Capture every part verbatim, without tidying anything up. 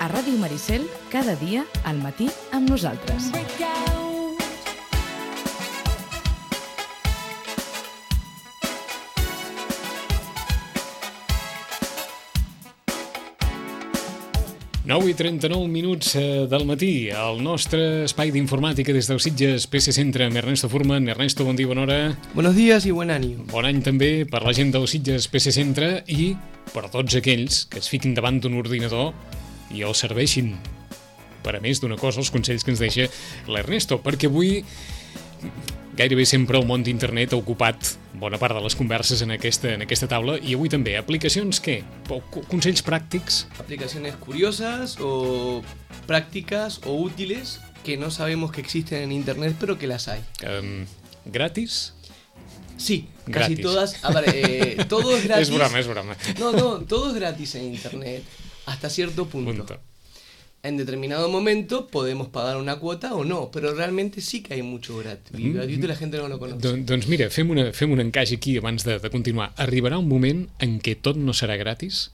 a Ràdio Maricel cada dia al matí amb nosaltres. nou i trenta-nou minuts del matí, el nostre espai d'informàtica des del Sitges P C Centre amb Ernesto Furman. Ernesto, bon dia, bona hora. Buenos días i buen año. Bon any també per la gent del Sitges P C Centre i per tots aquells que es fiquin davant d'un ordinador i el serveixin per a més d'una cosa els consells que ens deixa l'Ernesto, perquè avui gairebé sempre el món d'internet ha ocupat bona part de les converses en aquesta, en aquesta taula, i avui també. Aplicacions, què? Consells pràctics? Aplicaciones curiosas o prácticas o útiles que no sabemos que existen en internet, pero que las hay. Um, ¿Gratis? Sí, gratis. Casi todas. A ver, eh, todo es gratis. Es broma, es broma. No, no, todo es gratis en internet, hasta cierto punto. punto. En determinado momento podemos pagar una cuota o no, però realmente sí que hay mucho gratis. Y gratuito y la gente no lo conoce. Don, doncs mira, fem, una, fem un encaix aquí abans de, de continuar. Arribarà un moment en què tot no serà gratis?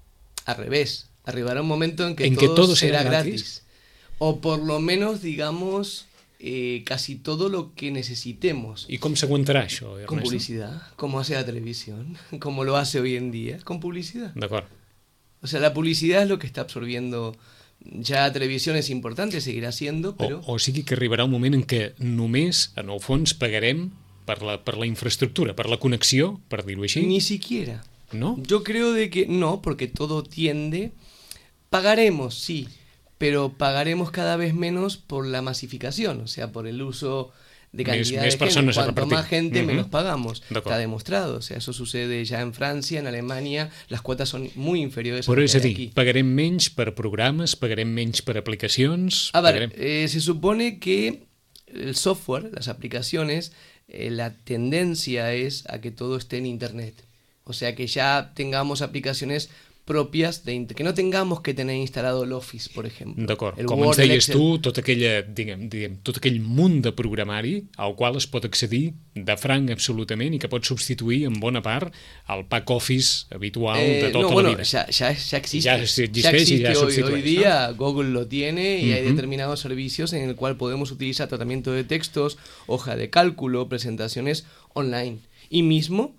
Al revés, arribará un momento en que, ¿En todo, que todo será, será gratis? gratis. O por lo menos, digamos, eh, casi todo lo que necesitemos. I com s'aguantarà això, Ernesto? Con publicidad, como hace la televisión, como lo hace hoy en día, con publicidad. D'acord. O sea, la publicidad es lo que está absorbiendo. Ja la televisió és important, seguirà siendo, però... O, o sigui que arribarà un moment en què només, en el fons, pagarem per la, per la infraestructura, per la connexió, per dir-ho així? Ni siquiera. ¿No? Yo creo de que no, porque todo tiende... Pagaremos, sí, pero pagaremos cada vez menos por la masificación, o sea, por el uso de cantidad més, de més gente. Cuanto más gente, uh-huh. menos pagamos. D'acord. Está demostrado, o sea, eso sucede ya en Francia, en Alemania, las cuotas son muy inferiores Però a és las a de dir, aquí. pagarem menys per programes, pagarem menys per aplicacions... A ver, pagarem... eh, se supone que el software, las aplicaciones, eh, la tendencia es a que todo esté en internet. O sea, que ya tengamos aplicaciones propias, de que no tengamos que tener instalado el Office, por ejemplo. D'acord, el com Word, ens deies el tu, tot, aquella, diguem, diguem, tot aquell munt de programari al qual es pot accedir de franc absolutament i que pot substituir en bona part el pack office habitual eh, de tota no, bueno, la vida. Ya, ya, ya existe. Ya existeix ya existe y ya hoy, sustitueix, hoy día, ¿no? Google lo tiene y uh-huh. hay determinados servicios en el cual podemos utilizar tratamiento de textos, hoja de cálculo, presentaciones online. Y mismo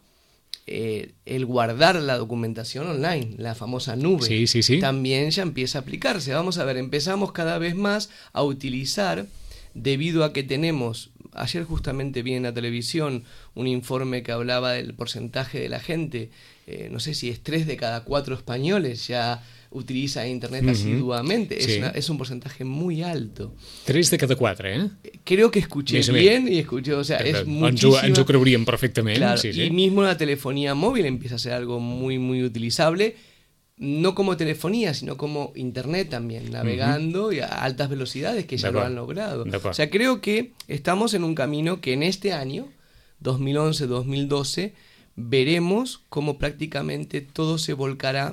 Eh, el guardar la documentación online, la famosa nube, sí, sí, sí. también ya empieza a aplicarse. Vamos a ver, empezamos cada vez más a utilizar, debido a que tenemos, ayer justamente vi en la televisión un informe que hablaba del porcentaje de la gente, eh, no sé si es tres de cada cuatro españoles ya utiliza internet uh-huh. asiduamente, sí. es, una, es un porcentaje muy alto. Tres de cada quatre, eh? Creo que escuché Més bien y escuché, o sea, Però, es ens muchísimo. Ho, ens ho creuríem perfectament. Claro, sí, sí. y mismo la telefonía móvil empieza a ser algo muy, muy utilizable, no como telefonía, sino como internet también, navegando uh-huh. y a altas velocidades, que ya lo han logrado. O sea, creo que estamos en un camino que en este año, dos mil once dos mil doce, veremos cómo prácticamente todo se volcará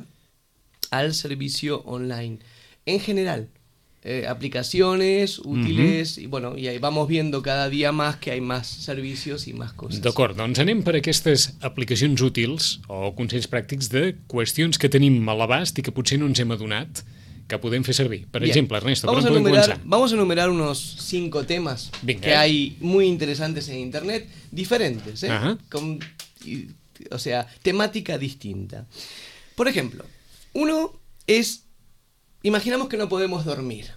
al servicio online. En general, eh, aplicaciones útiles, uh-huh. y bueno, y ahí vamos viendo cada día más que hay más servicios y más cosas. D'acord, doncs anem per aquestes aplicacions útils o consells pràctics de qüestions que tenim a l'abast i que potser no ens hem adonat que podem fer servir. Per Bien. exemple, Ernesto, vamos per on podem enumerar, començar? Vamos a enumerar unos cinco temas Venga, que eh. hay muy interesantes en internet, diferentes, ¿eh? Ajá. Con, y, o sea, temática distinta. Por ejemplo, uno es, imaginamos que no podemos dormir.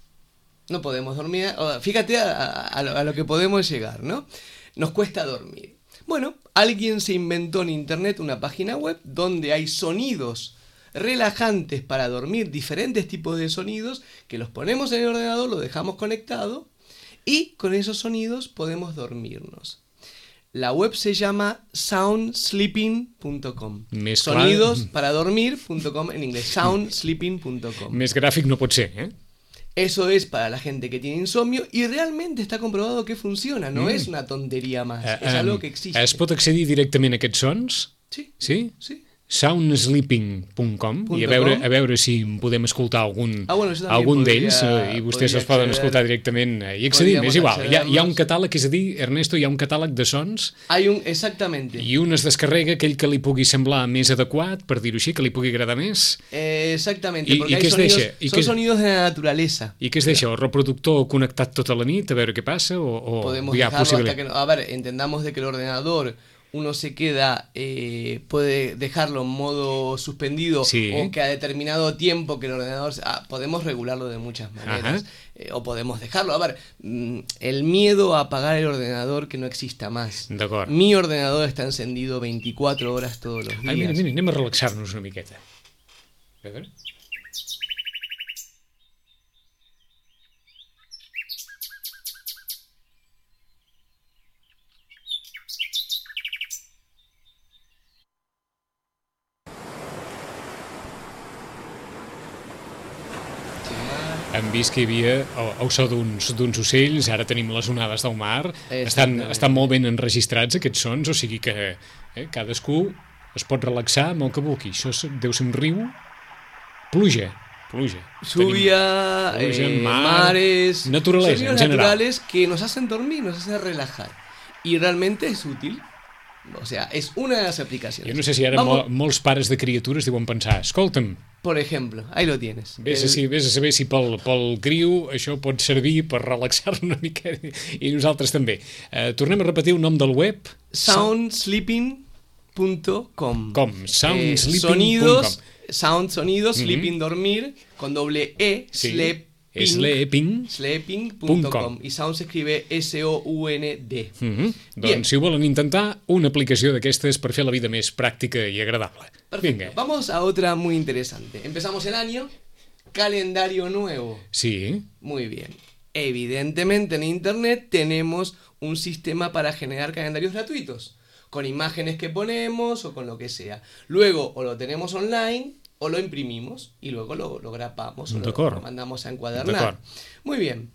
No podemos dormir, fíjate a, a, a lo que podemos llegar, ¿no? Nos cuesta dormir. Bueno, alguien se inventó en internet una página web donde hay sonidos relajantes para dormir, diferentes tipos de sonidos, que los ponemos en el ordenador, lo dejamos conectado y con esos sonidos podemos dormirnos. La web se llama sound sleeping punto com. Sonidos para dormir punto com en inglés. sound sleeping punto com. Més gràfic no pot ser, eh? Eso es para la gente que tiene insomnio y realmente está comprobado que funciona, no mm. es una tontería más, uh, es algo que existe. Es pot accedir directament a aquests sons? Sí. Sí? Sí. soundsleeping punt com i a veure, a veure si podem escoltar algun, ah, bueno, algun podria, d'ells eh, i vostès els poden escoltar directament eh, i accedim, és igual, hi ha, hi ha un catàleg, és a dir, Ernesto, hi ha un catàleg de sons hay un, exactamente, i un es descarrega aquell que li pugui semblar més adequat, per dir-ho així, que li pugui agradar més. eh, exactamente, I, porque i hay què es sonidos, deixa? I son què, sonidos de la naturaleza. I què es deixa? El reproductor connectat tota la nit a veure què passa o, o podemos hi ha dejarlo possibilitat? hasta que no, a ver, entendamos de que el ordenador uno se queda, eh, puede dejarlo en modo suspendido sí. o que a determinado tiempo que el ordenador, ah, podemos regularlo de muchas maneras eh, o podemos dejarlo. A ver, el miedo a apagar el ordenador que no exista más. Mi ordenador está encendido veinticuatro horas todos los días. Ai, mira, mira, anem a relaxar-nos una miqueta. A veure... Hem vist que hi havia el, el so d'uns ocells, ara tenim les onades del mar, estan, estan molt ben enregistrats aquests sons, o sigui que eh, cadascú es pot relaxar amb el que vulgui. Això deu ser un riu, pluja, pluja. Lluvia, pluja, eh, mar, mares, naturalesa en general. Naturales que nos hacen dormir, nos hacen relajar. Y realmente es útil. O sea, es una de las aplicaciones. Jo no sé si ara mol, molts pares de criatures deuen pensar, escolta'm, por ejemplo, ahí lo tienes. Ves, el... a, si, ves a saber si pel, pel criu això pot servir per relaxar-nos una mica i nosaltres també. Uh, tornem a repetir el nom del web. soundsleeping punto com Com? soundsleeping punto com eh, Sonidos, sound, sonidos, mm-hmm. sleeping, dormir, con doble E, sí. sleep. Sleeping. Sleeping punto com y sound se escribe S O U N D. Mm-hmm. Doncs si ho volen intentar, una aplicació d'aquestes per fer la vida més pràctica i agradable. Perfecto. Vinga. Vamos a otra muy interesante. Empezamos el año, calendario nuevo. Sí. Muy bien. Evidentemente en internet tenemos un sistema para generar calendarios gratuitos, con imágenes que ponemos o con lo que sea. Luego o lo tenemos online o lo imprimimos y luego lo, lo grapamos o lo, lo mandamos a encuadernar. Muy bien.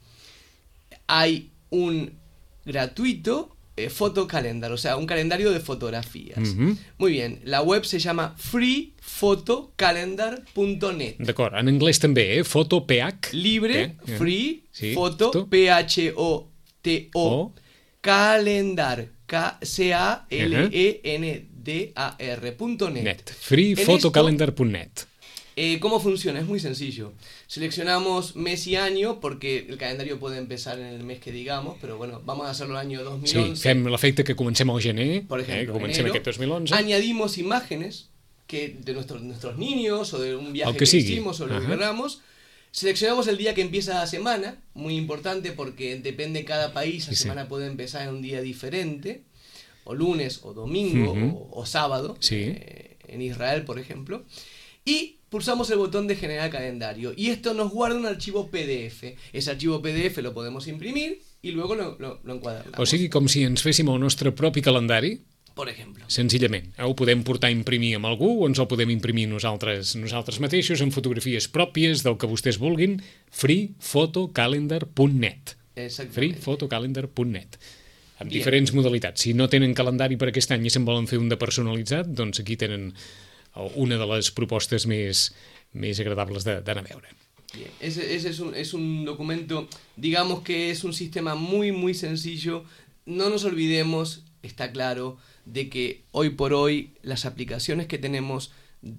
Hay un gratuito eh, photocalendar, o sea, un calendario de fotografías. Mm-hmm. Muy bien. La web se llama free photocalendar punto net. D'acord. En anglès també, eh? Photo, P H. Libre, ¿Qué? free, sí. foto, P H O T O, calendar, K C A L E N D A R punto net. Net. free photocalendar punto net. Eh, ¿Cómo funciona? Es muy sencillo. Seleccionamos mes y año, porque el calendario puede empezar en el mes que digamos, pero bueno, vamos a hacerlo el año dos mil once. Sí, fem l'efecte que comencem al gener, por ejemplo, eh, que comencem enero, aquest dos mil onze. Añadimos imágenes que de nuestros, nuestros niños o de un viaje que, que sigui. hicimos o lo que queramos. Seleccionamos el día que empieza la semana, muy importante porque depende de cada país, la sí, semana sí. puede empezar en un día diferente, o lunes, o domingo, uh-huh. o, o sábado, sí. eh, en Israel, por ejemplo. Y pulsamos el botón de generar calendario. Y esto nos guarda un archivo P D F. Ese archivo P D F lo podemos imprimir y luego lo, lo, lo enquadernamos. O sigui, com si ens féssim el nostre propi calendari, por ejemplo. Senzillament. Ho podem portar a imprimir amb algú o ens el podem imprimir nosaltres, nosaltres mateixos amb fotografies pròpies del que vostès vulguin. free photocalendar punt net. free photocalendar punt net. Amb Bien. diferents modalitats. Si no tenen calendari per aquest any i se'n volen fer un de personalitzat, doncs aquí tenen una de les propostes més, més agradables d'anar a veure. Bien. Ese, ese es, un, es un documento, digamos que es un sistema muy, muy sencillo. No nos olvidemos, está claro, de que hoy por hoy las aplicaciones que tenemos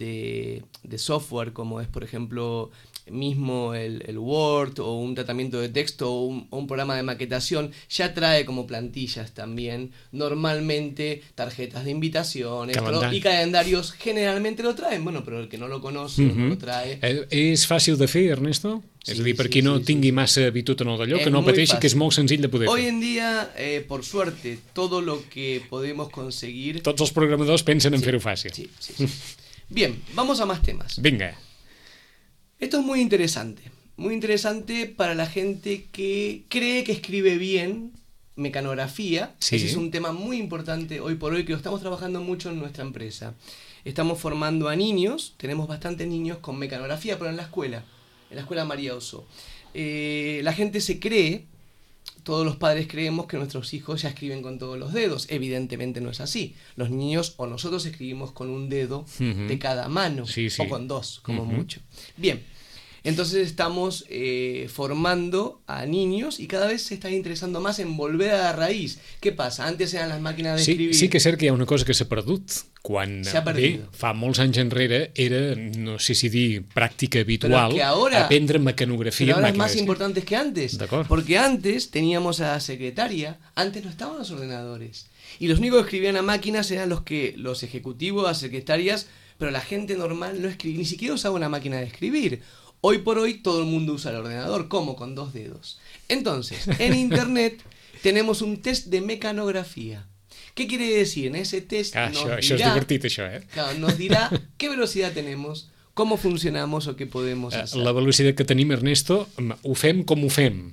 de, de software, como es por ejemplo mismo el, el Word o un tratamiento de texto o un, o un programa de maquetación, ya trae como plantillas también normalmente tarjetas de invitaciones Calendari. y calendarios generalmente lo traen, bueno, pero el que no lo conoce mm-hmm. no lo trae. Eh, és fàcil de fer, Ernesto? Sí, és a dir, per qui sí, no sí, tingui sí. massa habitud en el d'allò, que no pateixi, fácil. que és molt senzill de poder Hoy fer. en día, eh, por suerte, todo lo que podemos conseguir... Tots els programadors pensen en sí, fer-ho fàcil. Sí, sí, sí. Bien, vamos a más temas. Vinga. Esto es muy interesante, muy interesante para la gente que cree que escribe bien mecanografía. Sí. Ese es un tema muy importante hoy por hoy que lo estamos trabajando mucho en nuestra empresa. Estamos formando a niños, tenemos bastantes niños con mecanografía, pero en la escuela, en la escuela María Oso. Eh, la gente se cree todos los padres creemos que nuestros hijos ya escriben con todos los dedos. Evidentemente no es así. Los niños o nosotros escribimos con un dedo uh-huh. de cada mano, sí, sí. o con dos, como uh-huh. mucho. Bien, entonces estamos eh, formando a niños y cada vez se están interesando más en volver a la raíz. Què passa? Antes eren les màquines d'escriure... Sí, sí que és cert que hi ha una cosa que s'ha perdut. Quan, bé, fa molts anys enrere era, no sé si dir, pràctica habitual ahora, aprendre mecanografía pero ahora en es más importante que antes. Porque antes teníamos a la secretaria, antes no estaban los ordenadores. Y los únicos que escribían a máquinas eran los que los ejecutivos, las secretarias, pero la gente normal no escribía, ni siquiera usaba una máquina de escribir. Hoy por hoy todo el mundo usa el ordenador, ¿cómo? Con dos dedos. Entonces, en internet tenemos un test de mecanografía. ¿Qué quiere decir? En ese test ah, nos, això, dirá, això és divertit, això, eh? Claro, nos dirá qué velocidad tenemos, cómo funcionamos o qué podemos hacer. La velocitat que tenim, Ernesto, ho fem com ho fem.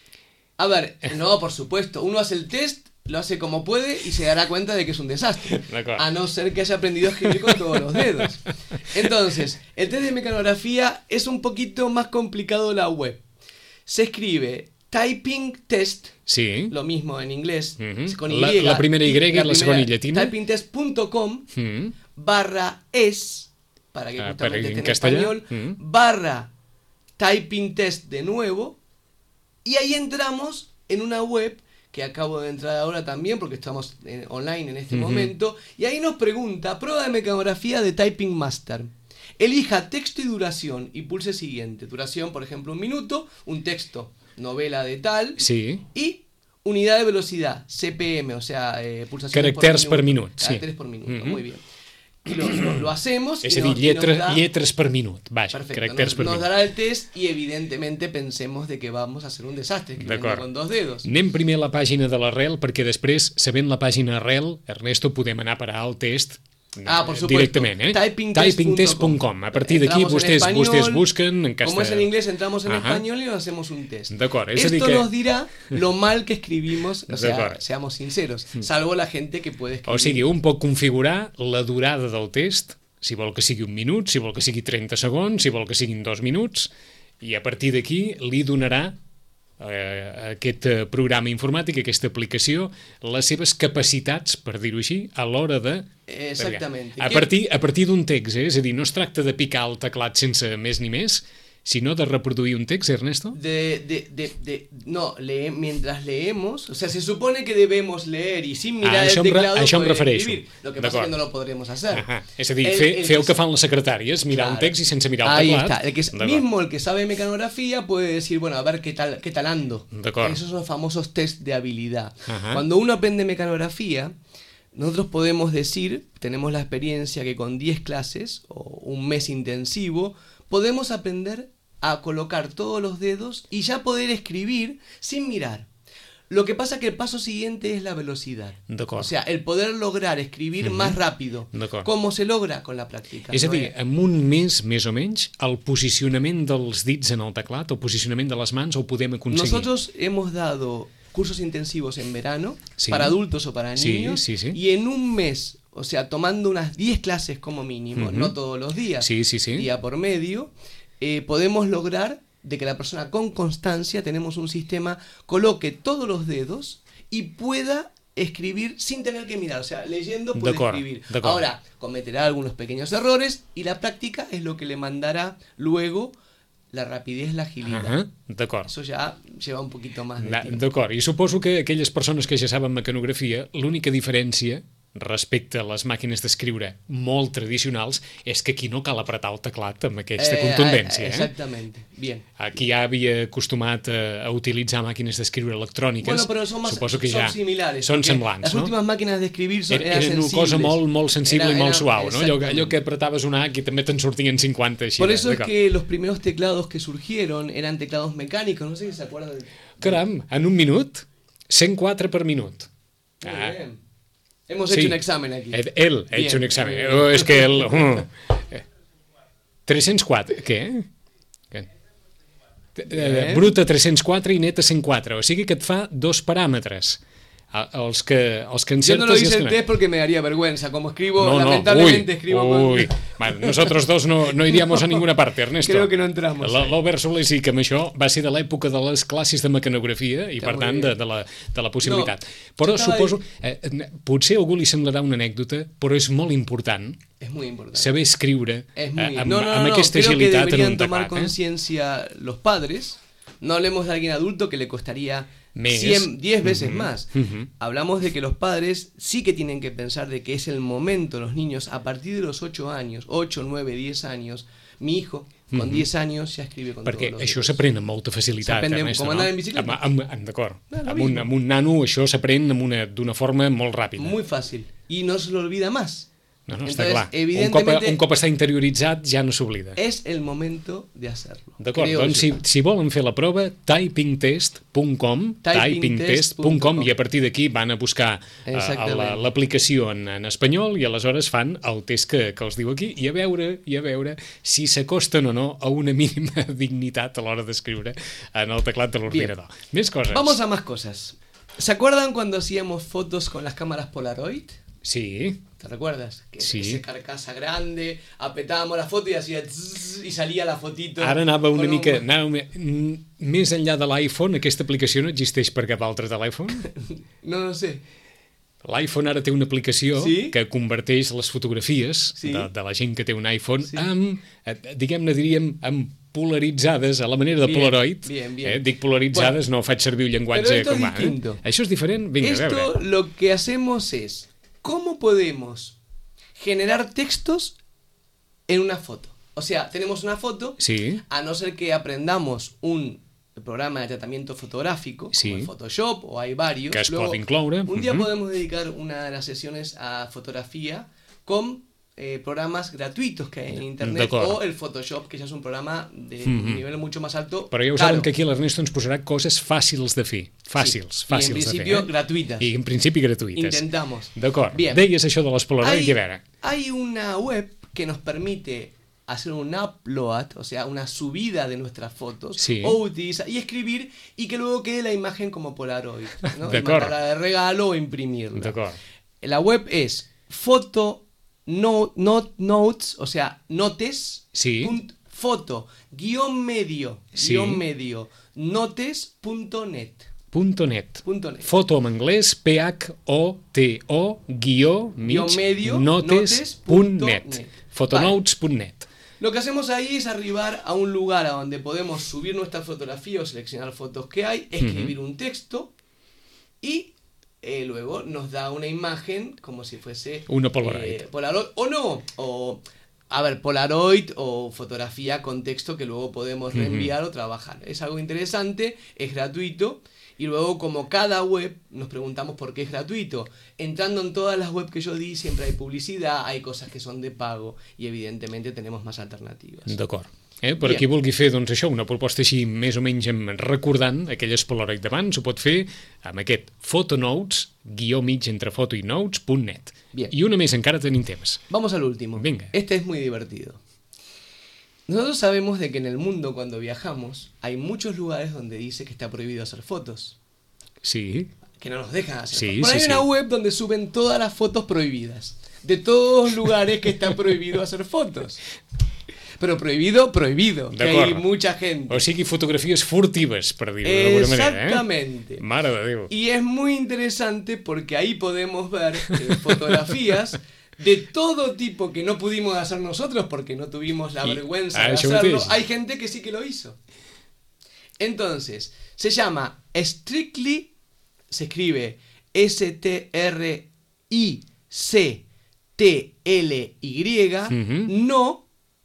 A ver, no, por supuesto. Uno hace el test, lo hace como puede y se dará cuenta de que es un desastre. A no ser que haya aprendido a escribir con todos los dedos. Entonces, el test de mecanografía es un poquito más complicado la web. Se escribe typing test, sí. lo mismo en inglés, uh-huh. con Y. La, la primera Y y la, la segona Y llatina. typing test punto com uh-huh. barra es, para que ah, justamente para esté en, en castellà. español, uh-huh. barra typing test de nuevo, y ahí entramos en una web que acabo de entrar ahora también porque estamos en, online en este uh-huh. momento, y ahí nos pregunta, prueba de mecanografía de Typing Master. Elija texto y duración y pulse siguiente. Duración, por ejemplo, un minuto, un texto, novela de tal, sí. y unidad de velocidad, C P M, o sea, eh, pulsaciones caracteres por minuto. Per minut, caracteres sí. por minuto, uh-huh. muy bien. Y lo, lo, lo hacemos. És y a dir, nos, lletra, da, lletres per minut. Vaja, perfecto, caràcters nos, per nos minut. dará el test y evidentemente pensemos de que vamos a hacer un desastre escribiendo con dos dedos. Anem primer a la pàgina de l'Arrel perquè després, sabent la pàgina Arrel, Ernesto, podem anar a parar al test Ah, por supuesto. directament, eh? typing test punto com. A partir d'aquí vostès, español, vostès busquen en castellà. Como es en inglés, entramos en Ajá. español y nos hacemos un test. D'acord, és Esto a dir que... nos dirá lo mal que escribimos, o sea, seamos sinceros, salvo la gente que puede escribir. O sigui, un pot configurar la durada del test, si vol que sigui un minut, si vol que sigui trenta segons, si vol que siguin dos minuts, i a partir d'aquí li donarà eh, aquest programa informàtic, aquesta aplicació, les seves capacitats, per dir-ho així, a l'hora de... Exactament. A partir, a partir d'un text, eh? És a dir, no es tracta de picar el teclat sense més ni més, sino de reproduir un text, Ernesto. De, de, de, de, no, lee, mientras leemos, o sea, se supone que debemos leer y sin mirar ah, el teclado això em poder refereixo. escribir. Lo que pasa es que no lo podremos hacer. Ajá. És a dir, el, fe, el feu que fan les secretàries, mirar claro. un text i sense mirar el Ahí teclat. Está. El que es, mismo el que sabe mecanografía puede decir, bueno, a ver qué tal, qué tal ando. Esos son los famosos test de habilidad. Ajá. Cuando uno aprende mecanografía, nosotros podemos decir, tenemos la experiencia que con diez clases o un mes intensivo, podemos aprender a colocar todos los dedos y ya poder escribir sin mirar. Lo que pasa que el paso siguiente es la velocidad. O sea, el poder lograr escribir uh-huh. más rápido. ¿Cómo se logra? Con la práctica. És a dir, en un mes, més o menys, el posicionament dels dits en el teclat, el posicionament de les mans, ho podem aconseguir. Nosotros hemos dado cursos intensivos en verano, sí. para adultos o para niños, sí, sí, sí. y en un mes, o sea, tomando unas diez clases como mínimo, uh-huh. no todos los días, sí, sí, sí. día por medio, eh, podemos lograr de que la persona con constancia, tenemos un sistema, coloque todos los dedos y pueda escribir sin tener que mirar, o sea, leyendo puede escribir. Ahora, cometerá algunos pequeños errores y la práctica es lo que le mandará luego la rapidez, la agilidad. Uh-huh. D'acord. Eso ja lleva un poquito más de Na, tiempo. D'acord, i suposo que aquelles persones que ja saben mecanografia, l'única diferència respecte a les màquines d'escriure molt tradicionals és que aquí no cal apretar el teclat amb aquesta eh, contundència. Eh? Exactamente, bien. Aquí ja havia acostumat a, a utilitzar màquines d'escriure electròniques. Bueno, però són, más, suposo que són ja similares. Són semblants, les no? últimes màquines d'escriure són, eren, eren una cosa molt, molt sensible era, i molt era, suau, no? Allò, allò que apretaves una H i també te'n sortien cinquanta. Així, Por eso es que los primeros teclados que surgieron eran teclados mecánicos, no sé si se acuerdan. De... Caram, en un minut, cent quatre per minut. Muy ah. bien. Hemos sí. hecho un examen aquí. Él ha hecho un examen. Oh, es que él... Uh, tres-cents quatre, què? Eh, bruta tres-cents quatre i neta cent quatre. O sigui que et fa dos paràmetres. a, els que, els que Yo encertes... no lo i els hice que el no. test porque me daría vergüenza. Como escribo, No, no, lamentablemente uy, escribo uy. con... Bueno, nosotros dos no, no iríamos a ninguna parte, Ernesto. Creo que no entramos. L- L'Albert Soler sí que amb això va ser de l'època de les classes de mecanografia i, Està per molt tant, bé. de, de, la, de la possibilitat. No, però jo estava suposo... Eh, potser a algú li semblarà una anècdota, però és molt important Es muy importante. saber escriure Es muy... eh, amb, no, no, no, amb no. aquesta Creo que agilitat en deberían un tomar teclat. Eh? conciencia los padres. No hablemos de alguien adulto que le costaría Mes. cien, diez veces Ujú, más. ujú. Hablamos de que los padres sí que tienen que pensar de que es el momento, los niños, a partir de los ocho años, ocho, nueve, diez años, mi hijo, con Ujú. diez años, ja escribe con Perquè todos los això dedos. s'aprèn amb molta facilitat, S'aprèn Ernesto, com no? anar en bicicleta. Amb, amb, amb, D'acord. Ah, lo Amb, un, mismo. amb un nano això s'aprèn amb una- d'una forma molt ràpida. Muy fácil. Y no se lo olvida más. No, no, està Entonces, clar. Un cop, evidentemente, un cop està interioritzat ja no s'oblida. es el momento de hacerlo. D'acord, creo doncs yo. si, si volen fer la prova, typing test punt com, typing test punt com, i a partir d'aquí van a buscar eh, Exactament. la- l'aplicació en, en espanyol i aleshores fan el test que, que els diu aquí i a veure i a veure si s'acosten o no a una mínima dignitat a l'hora d'escriure en el teclat de l'ordinador. Més coses. Vamos a más cosas. ¿Se acuerdan cuando hacíamos fotos con las cámaras Polaroid? Sí, ¿Te recuerdas? Que Sí. ese carcasa grande, apretábamos la foto y hacía zzz, y salía la fotito. ara anava una con un- mica... Anava, me- mm, més enllà de l'iPhone, aquesta aplicació no existeix per cap altre telèfon? No lo sé. L'iPhone ara té una aplicació Sí? que converteix les fotografies Sí? de, de la gent que té un iPhone Sí. amb, eh, diguem-ne, diríem, amb polaritzades a la manera de Bien, Polaroid. bien, bien. Eh? Dic polaritzades, no faig servir un Pero llenguatge esto es com va. Eh? distinto. Això és diferent? Vinga, a Esto veure. lo que hacemos es, ¿cómo podemos generar textos en una foto? O sea, tenemos una foto, Sí, a no ser que aprendamos un programa de tratamiento fotográfico, Sí. como el Photoshop, o hay varios. que es Luego, pot incloure. un día Mhm. podemos dedicar una de las sesiones a fotografía con eh, programas gratuitos que hay en internet, D'acord. o el Photoshop, que ya es un programa de Mhm. un nivel mucho más alto. Però ja ho caro. saben que aquí l'Ernesto ens posarà coses fàcils de fer. Fàcils, Sí. fàcils Y en de principio fer. Eh? gratuitas. I en principi gratuïtes. Intentamos. D'acord. Bien. Deies això de les Polaroid, Hay, i a veure. hay una web que nos permite hacer un upload, o sea, una subida de nuestras fotos, Sí. o utilizar y escribir y que luego quede la imagen como Polaroid, ¿no? De Y acuerdo. mandarla de regalo o imprimirla. D'acord. La web es foto no, not, notes, o sea, notes, Sí. punt- foto, guión medio, Sí. guión medio, notes punto net. Punto .net. Punto net. Foto en anglès, P H O T O, guió, mig, Guió medio, notes, notes, punt punto net. net. Fotonotes punt net. Lo que hacemos ahí es arribar a un lugar a donde podemos subir nuestra fotografía o seleccionar fotos que hay, escribir un texto y eh, luego nos da una imagen como si fuese Una Polaroid. eh, Polaroid o no, o a ver, Polaroid o fotografía con texto que luego podemos reenviar o trabajar. Es algo interesante, es gratuito. Y luego, como cada web, nos preguntamos por qué es gratuito. Entrando en todas las webs que yo di, siempre hay publicidad, hay cosas que son de pago y evidentemente tenemos más alternativas. D'acord. Eh? Per Bien. qui vulgui fer doncs, això, una proposta així més o menys em- recordant aquelles Polaroid d'abans, ho pot fer amb aquest fotonotes, guió mig entre foto i notes, punt net. Bien. I una més, encara tenim temps. Vamos al último. Venga. Este es muy divertido. Nosotros sabemos de que en el mundo, cuando viajamos, hay muchos lugares donde dice que está prohibido hacer fotos. Sí, Que no nos dejan hacer Sí, fotos. Pero sí, hay una sí. web donde suben todas las fotos prohibidas. De todos los lugares que está prohibido hacer fotos. Pero prohibido, prohibido. Que hay D'acord. mucha gente. o sigui, fotografies furtives, per dir-ho d'alguna manera. Eh? Exactamente. Mare de Déu. Y es muy interesante porque ahí podemos ver eh, fotografías de todo tipo que no pudimos hacer nosotros porque no tuvimos la Y- vergüenza ah, de eso hacerlo. mateix. Hay gente que sí que lo hizo. Entonces, se llama Strictly, se escribe S T R I C T L Y, Mhm. no,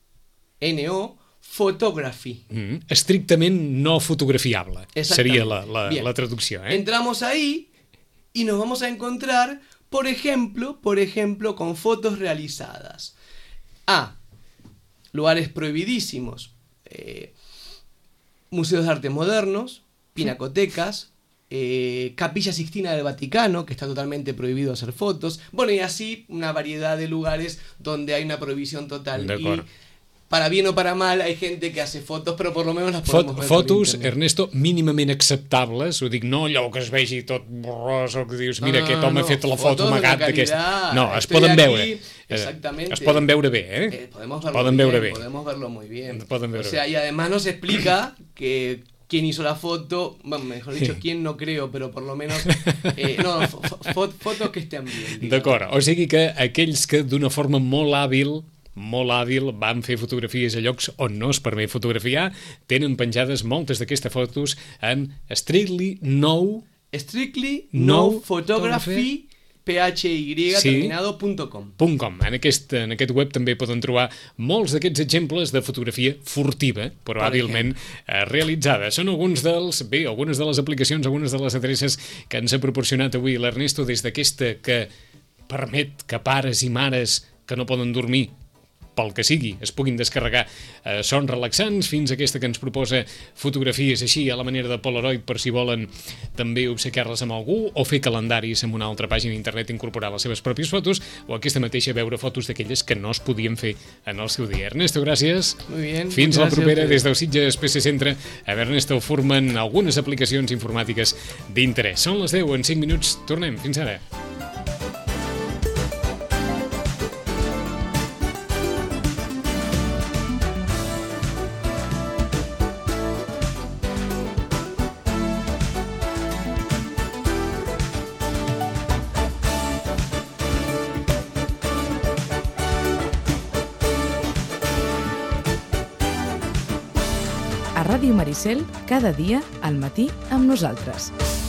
N O, Photography. Mm, estrictament no fotografiable. Exactamente. Seria la, la, Bien. la traducció. Eh? Entramos ahí y nos vamos a encontrar, por ejemplo, por ejemplo, con fotos realizadas. A. Lugares prohibidísimos. eh, museos de arte modernos, pinacotecas, eh, Capilla Sixtina del Vaticano, que está totalmente prohibido hacer fotos. Bueno, y así una variedad de lugares donde hay una prohibición total. De Y acuerdo. para bien o para mal, hay gente que hace fotos, però por lo menos las Fot, podemos ver fotos, por internet. Ernesto, mínimament acceptables, ho dic, no allò que es vegi tot borrós o que dius, mira, No, aquest home no, ha fet la fotos foto amagat de d'aquest... calidad, No, es estoy poden aquí, veure. exactamente. Es poden veure bé, eh? Eh, podemos verlo poden muy veure bien, bé. podemos verlo muy bien. Poden veure o sea, bé. y además nos explica que quién hizo la foto, bueno, mejor dicho, Sí. quién no creo, pero por lo menos, eh, no, fo fo fotos que estén bien. digamos. D'acord, o sigui que aquells que d'una forma molt hàbil molt hàbil, van fer fotografies a llocs on no es permet fotografiar, tenen penjades moltes d'aquestes fotos en Strictly No... Strictly No No Photography phy Sí. terminado punto com. .com. En aquest, en aquest web també poden trobar molts d'aquests exemples de fotografia furtiva, però Per hàbilment eh, realitzada. Són alguns dels, bé, algunes de les aplicacions, algunes de les adreces que ens ha proporcionat avui l'Ernesto des d'aquesta que permet que pares i mares que no poden dormir pel que sigui, es puguin descarregar eh, sons relaxants, fins a aquesta que ens proposa fotografies així a la manera de Polaroid per si volen també obsequiar-les amb algú o fer calendaris amb una altra pàgina d'internet, incorporar les seves pròpies fotos o aquesta mateixa veure fotos d'aquelles que no es podien fer en el seu dia. Ernesto, gràcies. Muy bien. Fins la Gràcies propera a des del Sitges P C Centre. A Ernesto Furman, algunes aplicacions informàtiques d'interès. Són les deu, en cinc minuts tornem. Fins ara. A Ràdio Maricel, cada dia al matí amb nosaltres.